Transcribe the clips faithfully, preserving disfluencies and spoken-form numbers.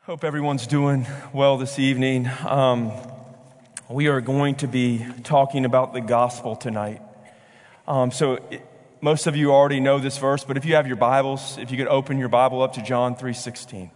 Hope everyone's doing well this evening. Um, we are going to be talking about the gospel tonight. Um, so it, most of you already know this verse, but if you have your Bibles, if you could open your Bible up to John three sixteen.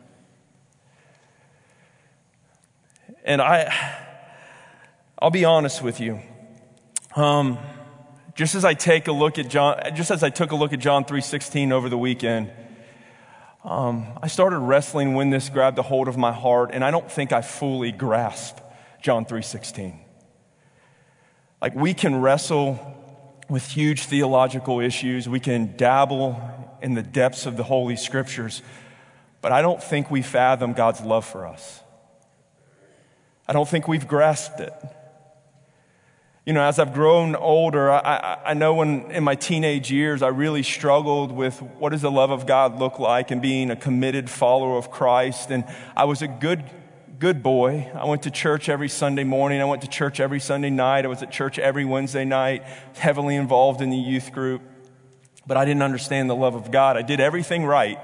And I, I'll be honest with you. Um, just as I take a look at John, just as I took a look at John three sixteen over the weekend, Um, I started wrestling when this grabbed a hold of my heart, and I don't think I fully grasp John three sixteen. Like, we can wrestle with huge theological issues. We can dabble in the depths of the Holy Scriptures, but I don't think we fathom God's love for us. I don't think we've grasped it. You know, as I've grown older, I, I, I know when in my teenage years, I really struggled with what does the love of God look like and being a committed follower of Christ. And I was a good, good boy. I went to church every Sunday morning. I went to church every Sunday night. I was at church every Wednesday night, heavily involved in the youth group. But I didn't understand the love of God. I did everything right.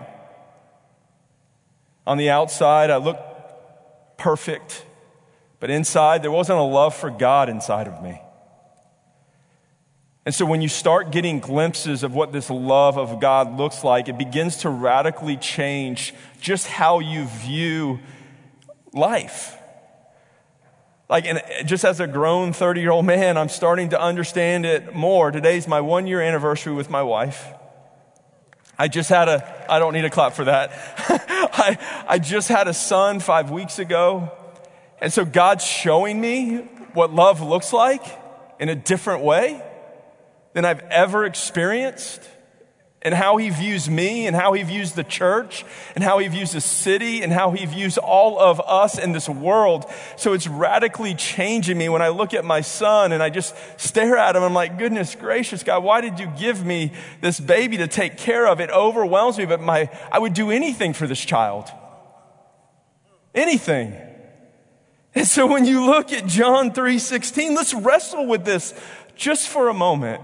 On the outside, I looked perfect. But inside, there wasn't a love for God inside of me. And so when you start getting glimpses of what this love of God looks like, it begins to radically change just how you view life. Like, and just as a grown thirty-year-old man, I'm starting to understand it more. Today's my one-year anniversary with my wife. I just had a, I don't need a clap for that. I, I just had a son five weeks ago. And so God's showing me what love looks like in a different way than I've ever experienced, and how he views me, and how he views the church, and how he views the city, and how he views all of us in this world. So it's radically changing me when I look at my son and I just stare at him. I'm like, goodness gracious, God, why did you give me this baby to take care of? It overwhelms me, but my I would do anything for this child. Anything. And so when you look at John three sixteen, let's wrestle with this just for a moment.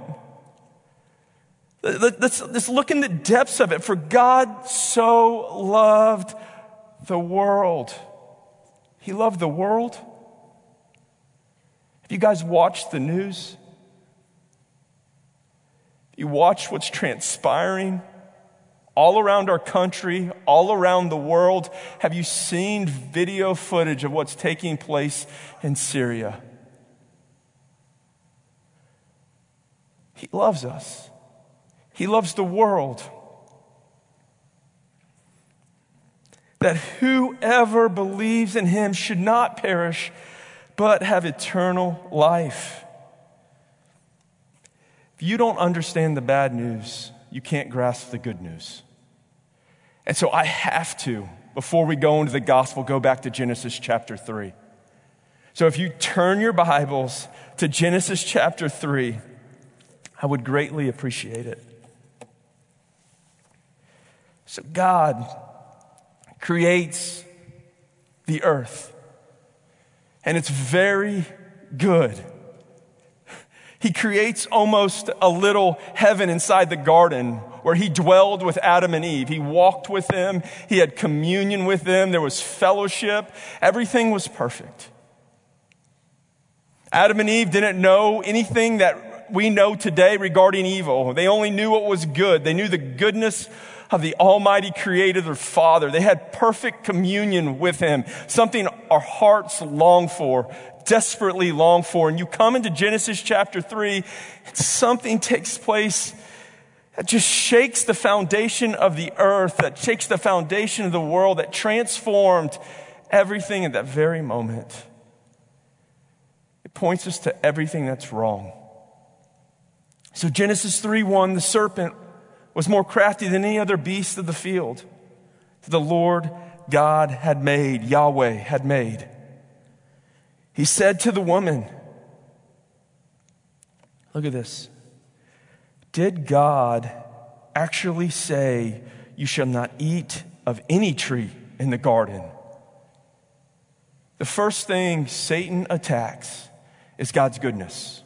Let's, let's look in the depths of it. For God so loved the world. He loved the world. Have you guys watched the news? You watch what's transpiring all around our country, all around the world. Have you seen video footage of what's taking place in Syria? He loves us. He loves the world. That whoever believes in him should not perish, but have eternal life. If you don't understand the bad news, you can't grasp the good news. And so I have to, before we go into the gospel, go back to Genesis chapter three. So if you turn your Bibles to Genesis chapter three, I would greatly appreciate it. So God creates the earth, and it's very good. He creates almost a little heaven inside the garden where he dwelled with Adam and Eve. He walked with them. He had communion with them. There was fellowship. Everything was perfect. Adam and Eve didn't know anything that we know today regarding evil. They only knew what was good. They knew the goodness of the Almighty Creator, their Father. They had perfect communion with him, something our hearts long for, desperately long for. And you come into Genesis chapter three, and something takes place that just shakes the foundation of the earth, that shakes the foundation of the world, that transformed everything at that very moment. It points us to everything that's wrong. So Genesis three one, the serpent was more crafty than any other beast of the field that the Lord God had made, Yahweh had made. He said to the woman, look at this. Did God actually say, you shall not eat of any tree in the garden? The first thing Satan attacks is God's goodness.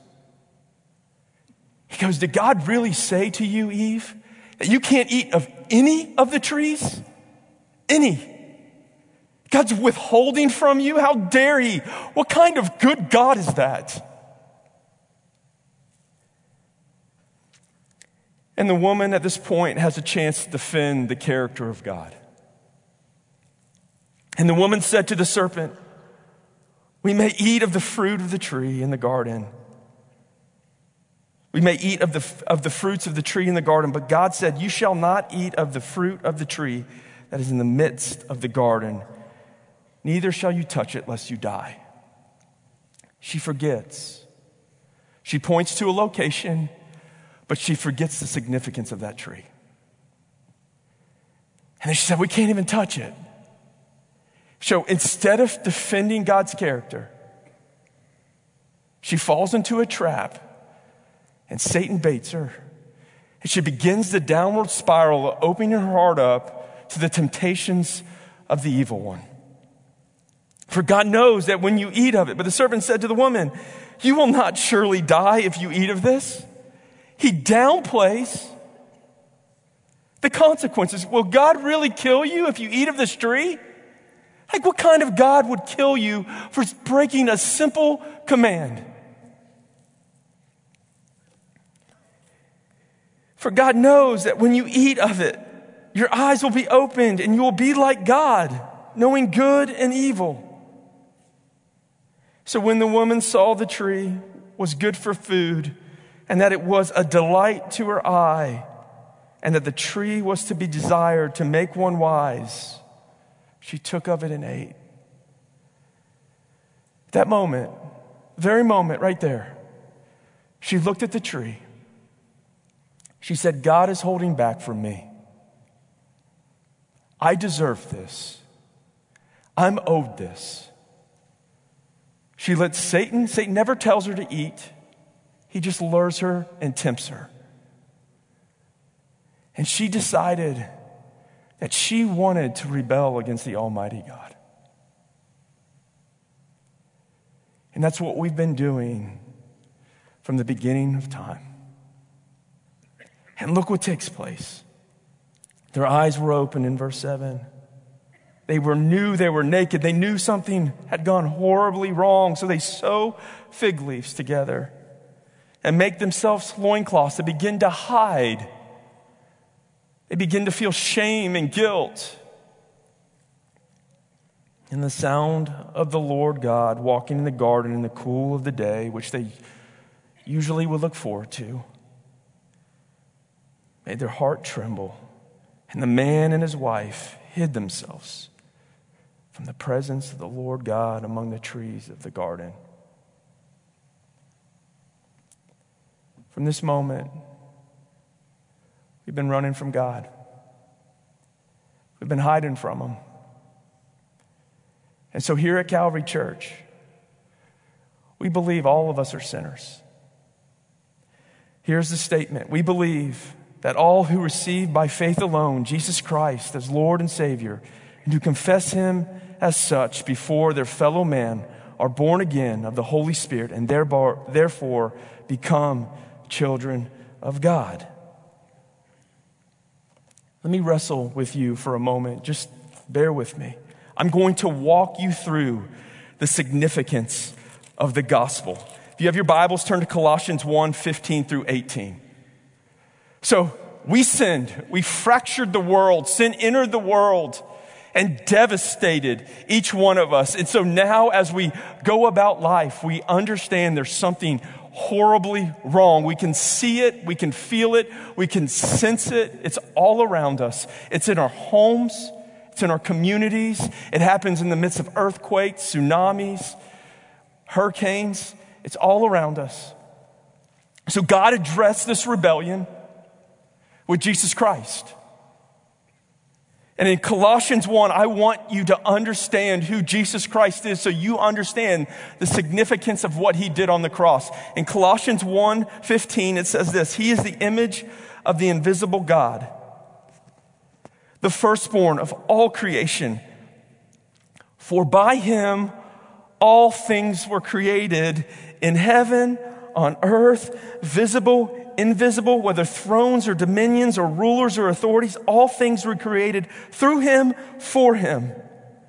He goes, did God really say to you, Eve, that you can't eat of any of the trees? Any. God's withholding from you? How dare he? What kind of good God is that? And the woman at this point has a chance to defend the character of God. And the woman said to the serpent, we may eat of the fruit of the tree in the garden. We may eat of the, of the fruits of the tree in the garden, but God said, you shall not eat of the fruit of the tree that is in the midst of the garden. Neither shall you touch it lest you die. She forgets. She points to a location, but she forgets the significance of that tree. And then she said, we can't even touch it. So instead of defending God's character, she falls into a trap, and Satan baits her. And she begins the downward spiral of opening her heart up to the temptations of the evil one. For God knows that when you eat of it, but the serpent said to the woman, you will not surely die if you eat of this. He downplays the consequences. Will God really kill you if you eat of this tree? Like, what kind of God would kill you for breaking a simple command? For God knows that when you eat of it, your eyes will be opened and you will be like God, knowing good and evil. So when the woman saw the tree was good for food, and that it was a delight to her eye, and that the tree was to be desired to make one wise, she took of it and ate. That moment, very moment right there, she looked at the tree. She said, God is holding back from me. I deserve this. I'm owed this. She let Satan, Satan never tells her to eat. He just lures her and tempts her. And she decided that she wanted to rebel against the Almighty God. And that's what we've been doing from the beginning of time. And look what takes place. Their eyes were open in verse seven. They were knew they were naked. They knew something had gone horribly wrong. So they sew fig leaves together and make themselves loincloths to begin to hide. They begin to feel shame and guilt. And the sound of the Lord God walking in the garden in the cool of the day, which they usually would look forward to, made their heart tremble. And the man and his wife hid themselves from the presence of the Lord God among the trees of the garden. From this moment, we've been running from God. We've been hiding from Him. And so here at Calvary Church, we believe all of us are sinners. Here's the statement. We believe that all who receive by faith alone Jesus Christ as Lord and Savior, and who confess Him as such before their fellow man, are born again of the Holy Spirit and therefore become children of God. Let me wrestle with you for a moment. Just bear with me. I'm going to walk you through the significance of the gospel. If you have your Bibles, turn to Colossians one, fifteen through eighteen. So we sinned. We fractured the world. Sin entered the world and devastated each one of us. And so now as we go about life, we understand there's something horribly wrong. We can see it. We can feel it. We can sense it. It's all around us. It's in our homes. It's in our communities. It happens in the midst of earthquakes, tsunamis, hurricanes. It's all around us. So God addressed this rebellion with Jesus Christ. And in Colossians one, I want you to understand who Jesus Christ is so you understand the significance of what He did on the cross. In Colossians one fifteen, it says this: He is the image of the invisible God, the firstborn of all creation. For by Him all things were created in heaven, on earth, visible, invisible, whether thrones or dominions or rulers or authorities, all things were created through Him, for Him.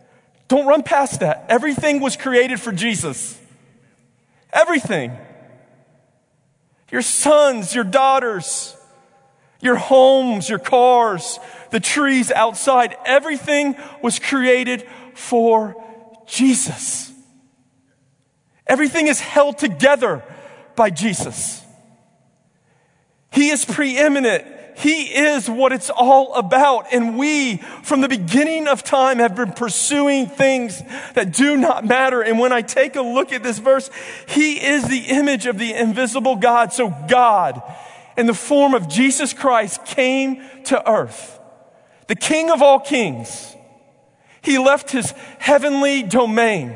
Don't run past that. Everything was created for Jesus. Everything. Your sons, your daughters, your homes, your cars, the trees outside, everything was created for Jesus. Everything is held together by Jesus. He is preeminent. He is what it's all about. And we, from the beginning of time, have been pursuing things that do not matter. And when I take a look at this verse, He is the image of the invisible God. So God, in the form of Jesus Christ, came to earth. The King of all kings. He left His heavenly domain.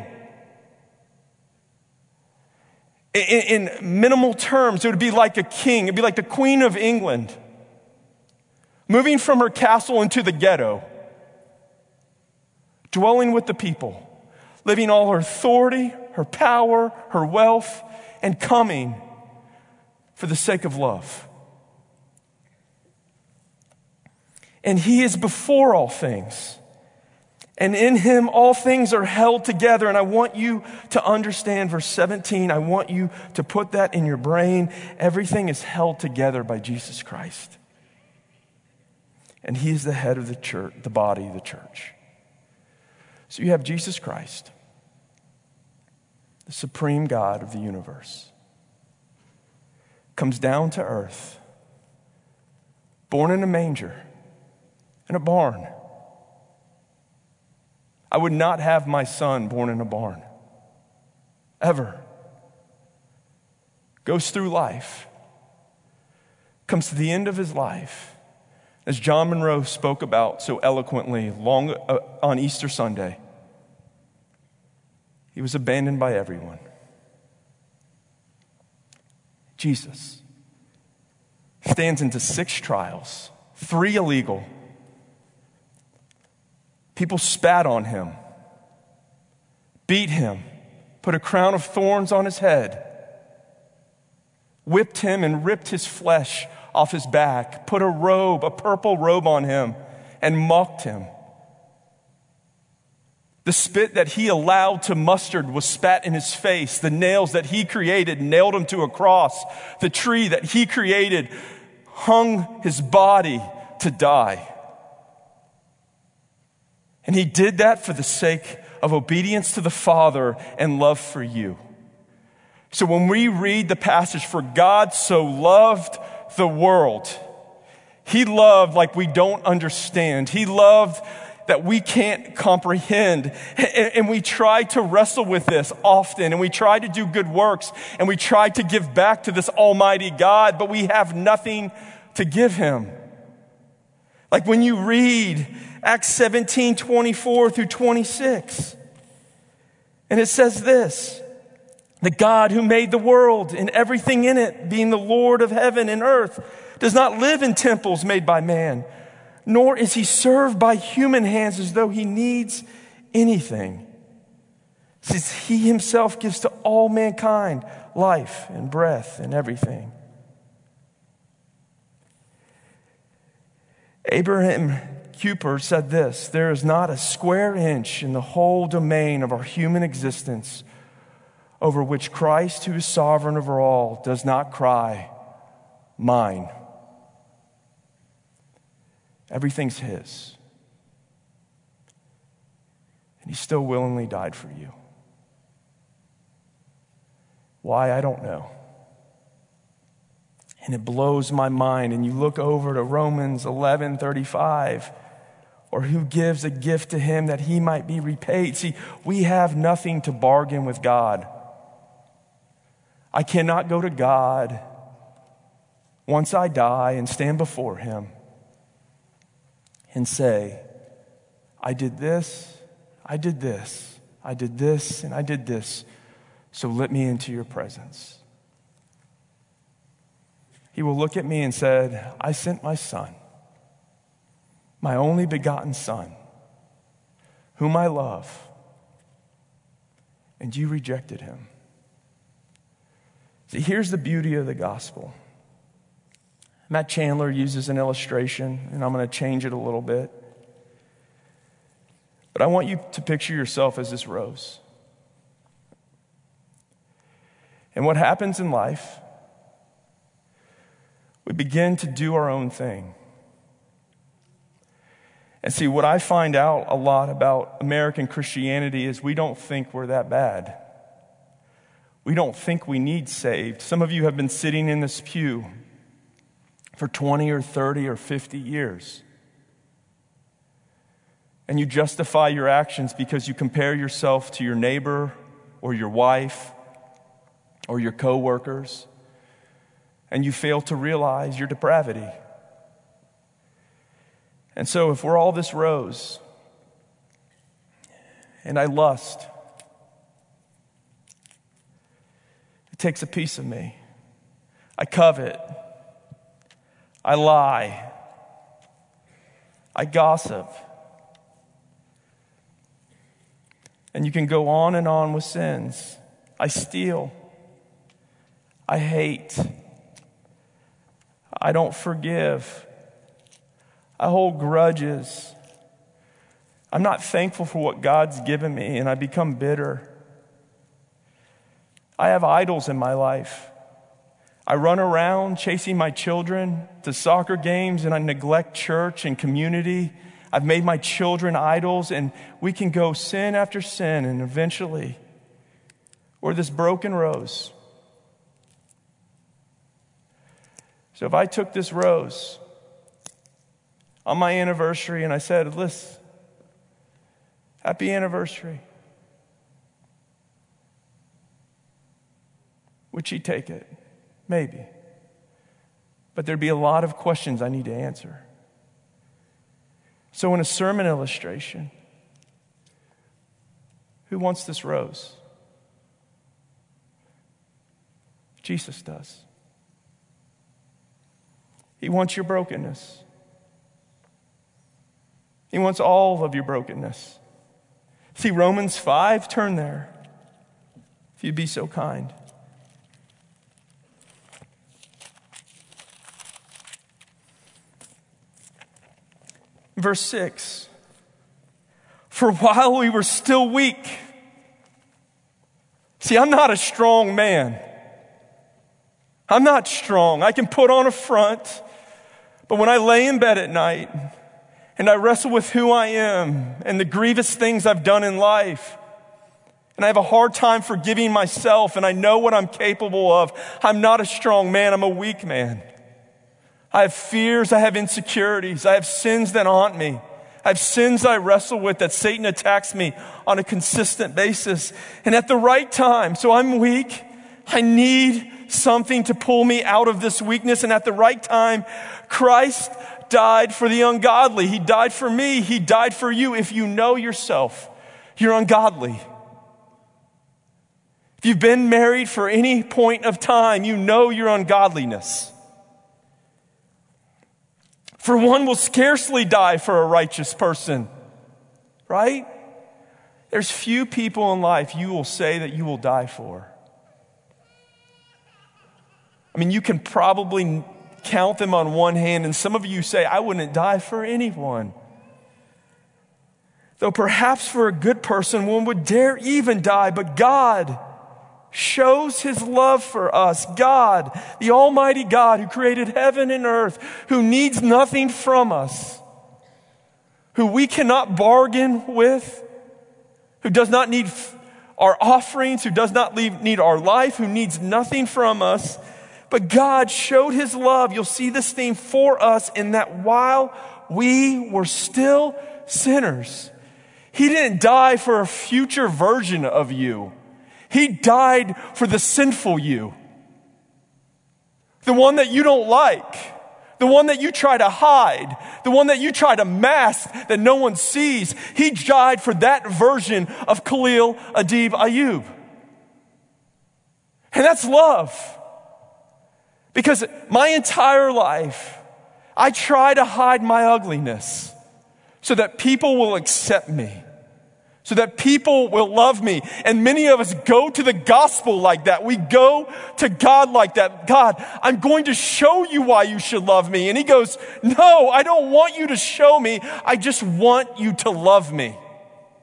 In, in minimal terms, it would be like a king. It would be like the Queen of England, moving from her castle into the ghetto, dwelling with the people, living all her authority, her power, her wealth, and coming for the sake of love. And He is before all things. And in Him, all things are held together. And I want you to understand verse seventeen. I want you to put that in your brain. Everything is held together by Jesus Christ. And He is the head of the church, the body of the church. So you have Jesus Christ, the supreme God of the universe, comes down to earth, born in a manger, in a barn. I would not have my son born in a barn. Ever. Goes through life. Comes to the end of his life. As John Monroe spoke about so eloquently long uh, on Easter Sunday. He was abandoned by everyone. Jesus stands into six trials, three illegal. People spat on Him, beat Him, put a crown of thorns on His head, whipped Him and ripped His flesh off His back, put a robe, a purple robe on Him, and mocked Him. The spit that He allowed to mustard was spat in His face. The nails that He created nailed Him to a cross. The tree that He created hung His body to die. And He did that for the sake of obedience to the Father and love for you. So when we read the passage, for God so loved the world, He loved like we don't understand. He loved that we can't comprehend. And we try to wrestle with this often, and we try to do good works, and we try to give back to this almighty God, but we have nothing to give Him. Like when you read Acts seventeen, twenty-four through twenty-six. And it says this, the God who made the world and everything in it, being the Lord of heaven and earth, does not live in temples made by man, nor is He served by human hands as though He needs anything, since He Himself gives to all mankind life and breath and everything. Abraham Kuyper said this, there is not a square inch in the whole domain of our human existence over which Christ, who is sovereign over all, does not cry, mine. Everything's His. And He still willingly died for you. Why, I don't know. And it blows my mind. And you look over to Romans eleven thirty-five, or who gives a gift to him that he might be repaid. See, we have nothing to bargain with God. I cannot go to God once I die and stand before Him and say, I did this, I did this, I did this, and I did this, so let me into your presence. He will look at me and said, I sent my son, my only begotten son, whom I love, and you rejected him. See, here's the beauty of the gospel. Matt Chandler uses an illustration, and I'm going to change it a little bit. But I want you to picture yourself as this rose. And what happens in life, we begin to do our own thing. And see, what I find out a lot about American Christianity is we don't think we're that bad. We don't think we need saved. Some of you have been sitting in this pew for twenty or thirty or fifty years. And you justify your actions because you compare yourself to your neighbor or your wife or your coworkers, and you fail to realize your depravity. And so if we're all this rose, and I lust, it takes a piece of me. I covet. I lie. I gossip. And you can go on and on with sins. I steal. I hate. I don't forgive. I hold grudges. I'm not thankful for what God's given me, and I become bitter. I have idols in my life. I run around chasing my children to soccer games, and I neglect church and community. I've made my children idols, and we can go sin after sin, and eventually we're this broken rose. So if I took this rose on my anniversary and I said, listen, happy anniversary, would she take it? Maybe. But there'd be a lot of questions I need to answer. So in a sermon illustration, who wants this rose? Jesus does. He wants your brokenness. He wants all of your brokenness. See, Romans five, turn there, if you'd be so kind. Verse six, for while we were still weak. See, I'm not a strong man. I'm not strong. I can put on a front, but when I lay in bed at night and I wrestle with who I am and the grievous things I've done in life, and I have a hard time forgiving myself, and I know what I'm capable of, I'm not a strong man. I'm a weak man. I have fears, I have insecurities, I have sins that haunt me. I have sins I wrestle with that Satan attacks me on a consistent basis. And at the right time, so I'm weak, I need something to pull me out of this weakness. And at the right time, Christ died for the ungodly. He died for me. He died for you. If you know yourself, you're ungodly. If you've been married for any point of time, you know your ungodliness. For one will scarcely die for a righteous person, right? There's few people in life you will say that you will die for. I mean, you can probably count them on one hand, and some of you say, I wouldn't die for anyone. Though perhaps for a good person, one would dare even die, but God shows his love for us. God, the Almighty God who created heaven and earth, who needs nothing from us, who we cannot bargain with, who does not need our offerings, who does not need our life, who needs nothing from us. But God showed his love, you'll see this theme, for us in that while we were still sinners, he didn't die for a future version of you. He died for the sinful you. The one that you don't like. The one that you try to hide. The one that you try to mask that no one sees. He died for that version of Khalil Adib Ayub. And that's love. Because my entire life, I try to hide my ugliness so that people will accept me. So that people will love me. And many of us go to the gospel like that. We go to God like that. God, I'm going to show you why you should love me. And he goes, no, I don't want you to show me. I just want you to love me.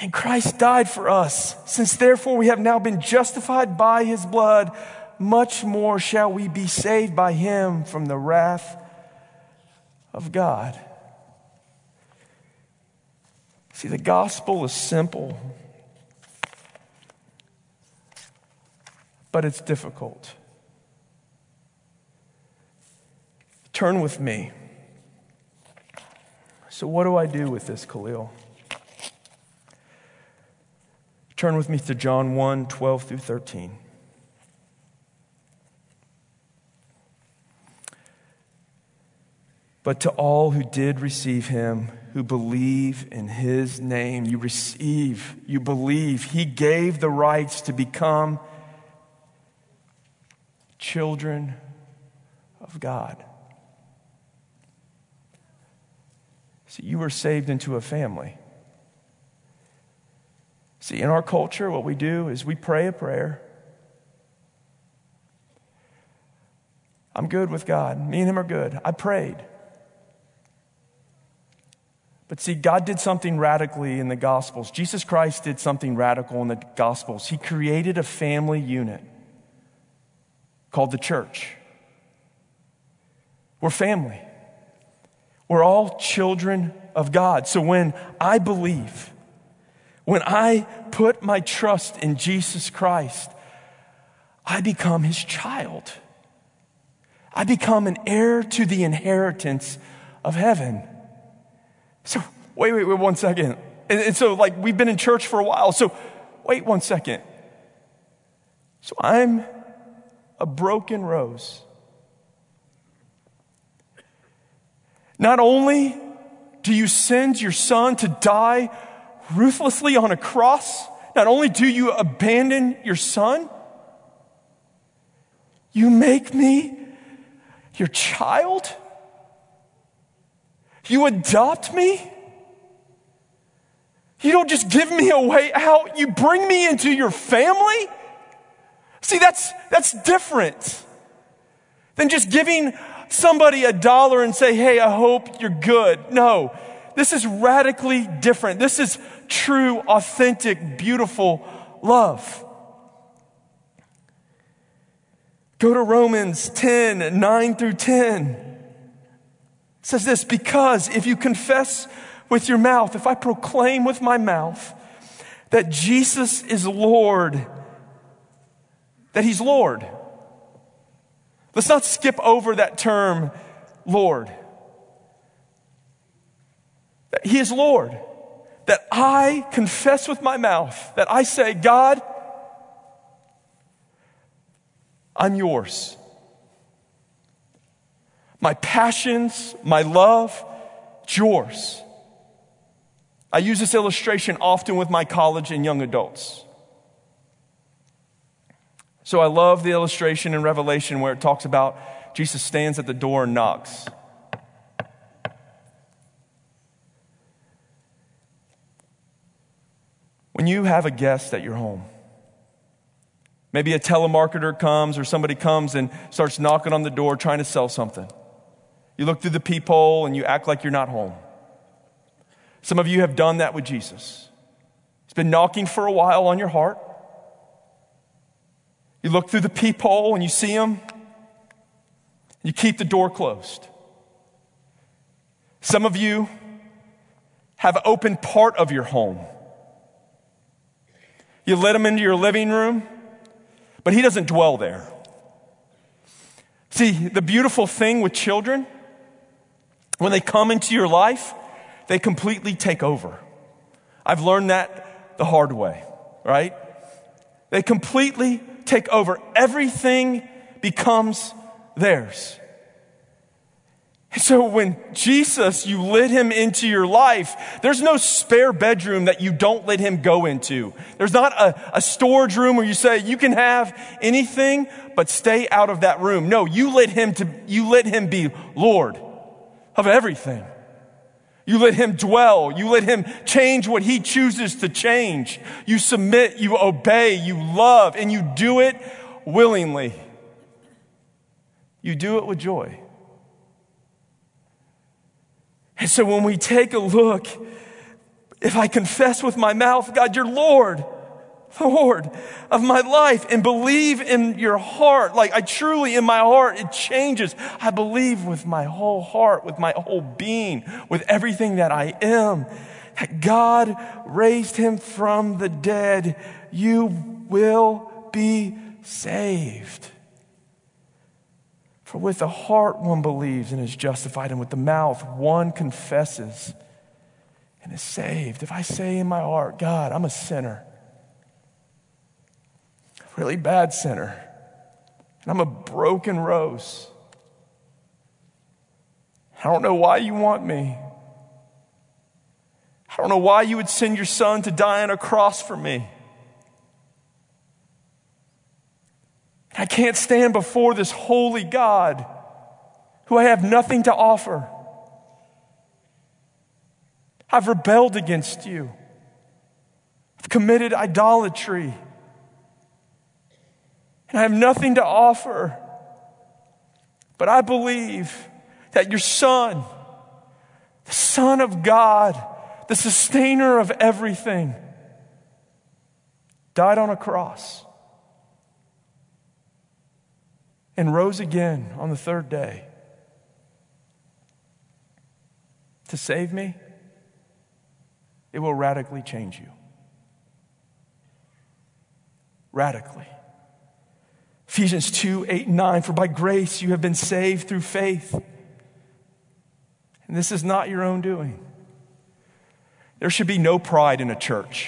And Christ died for us. Since therefore we have now been justified by his blood, much more shall we be saved by him from the wrath of God. See, the gospel is simple, but it's difficult. Turn with me. So what do I do with this, Khalil? Turn with me to John one, twelve through thirteen. But to all who did receive him, who believe in his name, you receive, you believe, he gave the rights to become children of God. See, you were saved into a family. See, in our culture, what we do is we pray a prayer. I'm good with God. Me and him are good. I prayed. But see, God did something radically in the Gospels. Jesus Christ did something radical in the Gospels. He created a family unit called the church. We're family. We're all children of God. So when I believe, when I put my trust in Jesus Christ, I become his child. I become an heir to the inheritance of heaven. So, wait, wait, wait one second. And, and so, like, we've been in church for a while. So, wait one second. So, I'm a broken rose. Not only do you send your son to die ruthlessly on a cross, not only do you abandon your son, you make me your child? You adopt me? You don't just give me a way out, you bring me into your family? See, that's that's different than just giving somebody a dollar and say, hey, I hope you're good. No, this is radically different. This is true, authentic, beautiful love. Go to Romans ten, nine through ten. It says this, because if you confess with your mouth, if I proclaim with my mouth that Jesus is Lord, that he's Lord. Let's not skip over that term, Lord. That he is Lord. That I confess with my mouth, that I say, God, I'm yours. My passions, my love, it's yours. I use this illustration often with my college and young adults. So I love the illustration in Revelation where it talks about Jesus stands at the door and knocks. When you have a guest at your home, maybe a telemarketer comes or somebody comes and starts knocking on the door trying to sell something. You look through the peephole and you act like you're not home. Some of you have done that with Jesus. He's been knocking for a while on your heart. You look through the peephole and you see him. You keep the door closed. Some of you have opened part of your home. You let him into your living room, but he doesn't dwell there. See, the beautiful thing with children, when they come into your life, they completely take over. I've learned that the hard way, right? They completely take over. Everything becomes theirs. So when Jesus, you let him into your life, there's no spare bedroom that you don't let him go into. There's not a, a storage room where you say, you can have anything, but stay out of that room. No, you let him to, you let him be Lord of everything. You let him dwell. You let him change what he chooses to change. You submit, you obey, you love, and you do it willingly. You do it with joy. And so when we take a look if I confess with my mouth, God, you're Lord, Lord of my life, and believe in your heart, like I truly in my heart, it changes. I believe with my whole heart, with my whole being, with everything that I am, that God raised him from the dead, you will be saved. For with the heart one believes and is justified, and with the mouth one confesses and is saved. If I say in my heart, God, I'm a sinner, a really bad sinner, and I'm a broken rose. I don't know why you want me. I don't know why you would send your son to die on a cross for me. I can't stand before this holy God who I have nothing to offer. I've rebelled against you. I've committed idolatry. And I have nothing to offer. But I believe that your Son, the Son of God, the sustainer of everything, died on a cross and rose again on the third day to save me. It will radically change you. Radically. Ephesians two, eight, and nine, for by grace you have been saved through faith. And this is not your own doing. There should be no pride in a church.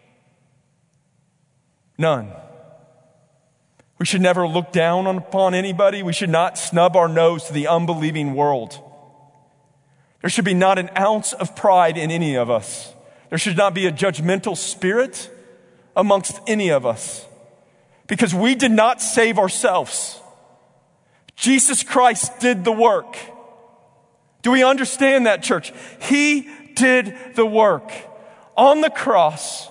None. We should never look down upon anybody. We should not snub our nose to the unbelieving world. There should be not an ounce of pride in any of us. There should not be a judgmental spirit amongst any of us, because we did not save ourselves. Jesus Christ did the work. Do we understand that, church? He did the work on the cross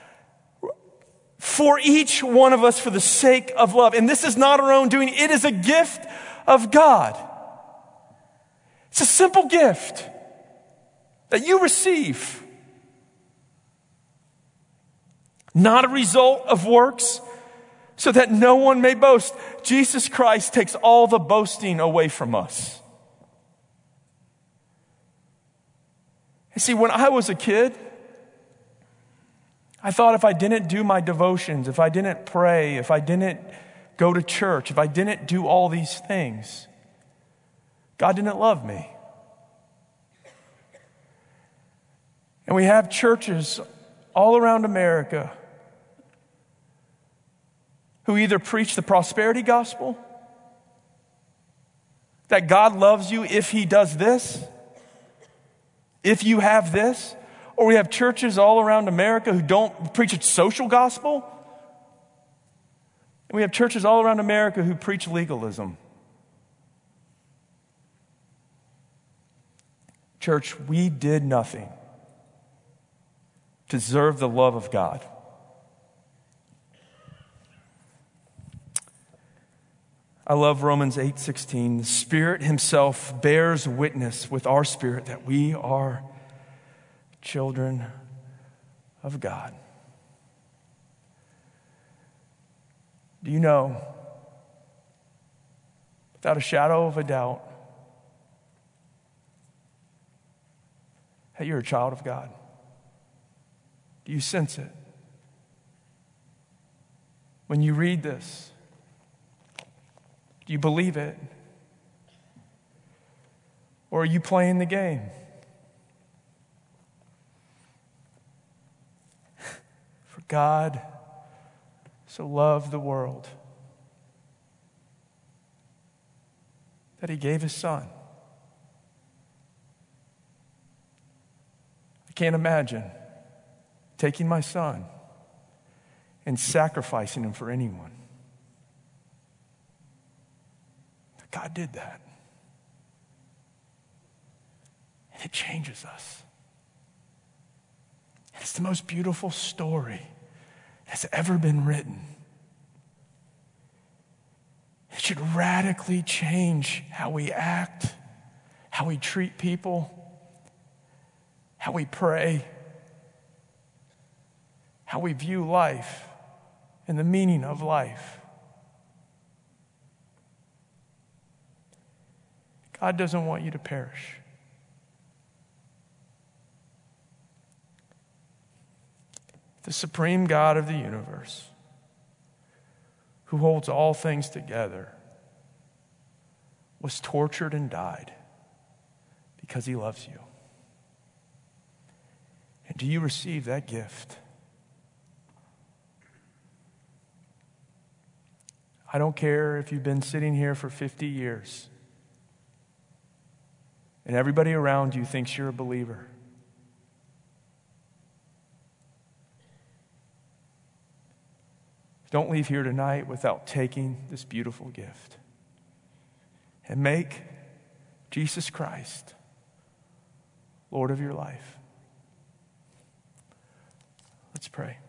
for each one of us for the sake of love. And this is not our own doing. It is a gift of God. It's a simple gift that you receive. Not a result of works, so that no one may boast. Jesus Christ takes all the boasting away from us. You see, when I was a kid, I thought if I didn't do my devotions, if I didn't pray, if I didn't go to church, if I didn't do all these things, God didn't love me. And we have churches all around America who either preach the prosperity gospel, that God loves you if he does this, if you have this, or we have churches all around America who don't preach a social gospel, and we have churches all around America who preach legalism. Church, we did nothing to deserve the love of God. I love Romans eight sixteen. The Spirit himself bears witness with our spirit that we are children of God. Do you know, without a shadow of a doubt, that you're a child of God? Do you sense it? When you read this, do you believe it? Or are you playing the game? For God so loved the world that he gave his son. I can't imagine taking my son and sacrificing him for anyone. God did that. And it changes us. And it's the most beautiful story that's ever been written. It should radically change how we act, how we treat people, how we pray, how we view life and the meaning of life. God doesn't want you to perish. The supreme God of the universe, who holds all things together, was tortured and died because he loves you. And do you receive that gift? I don't care if you've been sitting here for fifty years and everybody around you thinks you're a believer. Don't leave here tonight without taking this beautiful gift and make Jesus Christ Lord of your life. Let's pray.